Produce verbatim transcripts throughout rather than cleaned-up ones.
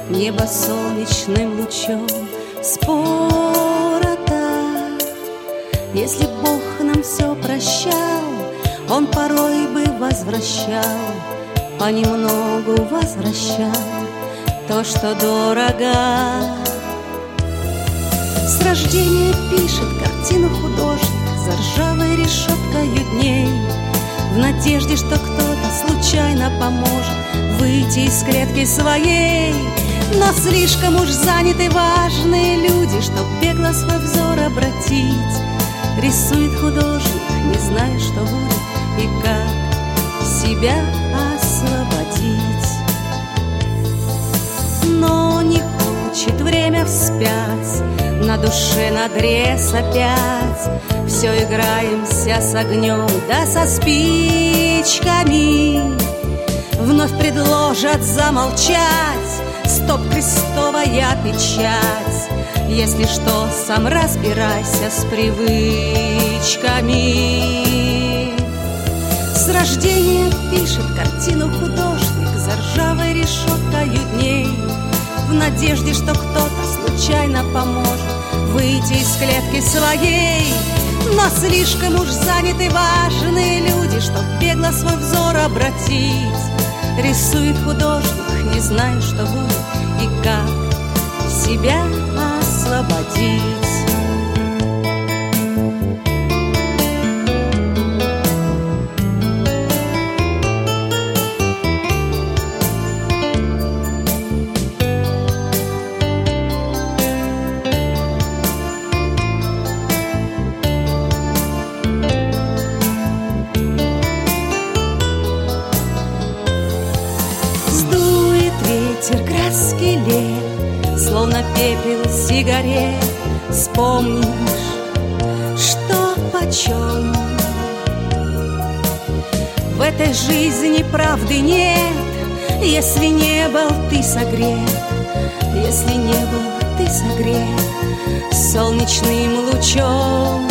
небо солнечным лучом. Спора так, если б Бог нам все прощал, Он порой бы возвращал, понемногу возвращал то, что дорого. С рождения пишет картину художник за ржавой решеткою дней, в надежде, что кто-то случайно поможет выйти из клетки своей. Но слишком уж заняты важные люди, чтоб бегло свой взор обратить. Рисует художник, не зная, что будет и как себя освободить. Но не хочет время вспять, на душе надрез опять. Все играемся с огнем, да со спичками. Вновь предложат замолчать, стоп, крестовая печать. Если что, сам разбирайся с привычками. С рождения пишет картину художник за ржавой решеткою дней, в надежде, что кто-то случайно поможет выйти из клетки своей. Но слишком уж заняты важные люди, чтоб бегло свой взор обратить. Рисует художник, не зная, что будет и как себя освободить. Краски лет, словно пепел сигарет. Вспомнишь, что почем. В этой жизни правды нет, если не был ты согрет, если не был ты согрет солнечным лучом.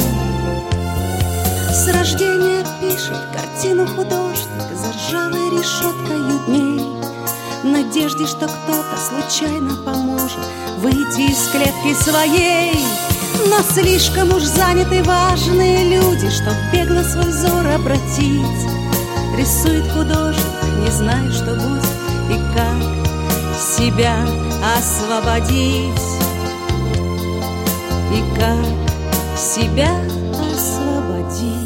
С рождения пишет картину художник за ржавой решеткою дней, в надежде, что кто-то случайно поможет выйти из клетки своей. Но слишком уж заняты важные люди, чтоб бегло свой взор обратить. Рисует художник, не зная, что будет и как себя освободить. И как себя освободить.